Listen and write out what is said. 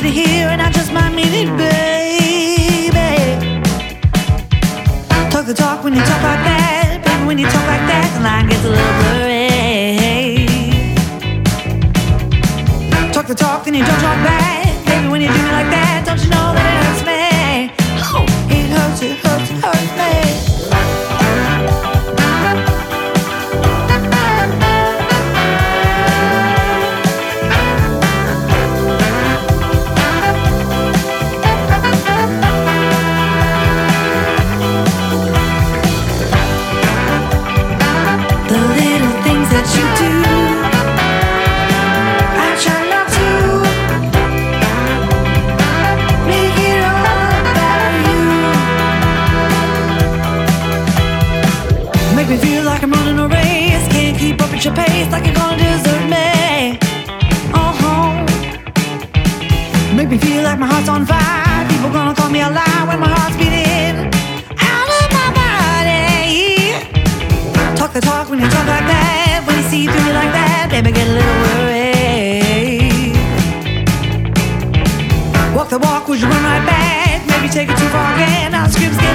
to hear, and I just might mean it, baby. Talk the talk when you talk like that, baby. When you talk like that, the line gets a little blurry. Talk the talk and you don't talk back, baby. When you do me like that, don't you know that it hurts me? Oh, it hurts, it hurts, it hurts me. Your pace like you're gonna desert me. Oh, make me feel like my heart's on fire. People gonna call me a lie when my heart's beating out of my body. Talk the talk when you talk like that. When you see through me like that, baby, get a little worried. Walk the walk, would you run right back? Maybe take it too far again. I'll scream.